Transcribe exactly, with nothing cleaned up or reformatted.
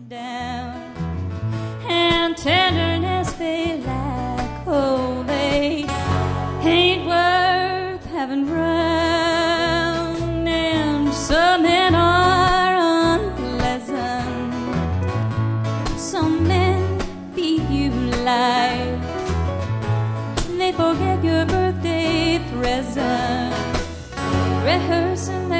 down, and tenderness they lack. Oh, they ain't worth having round, and some men are unpleasant. Some men feed you life, they forget your birthday present, rehearsing their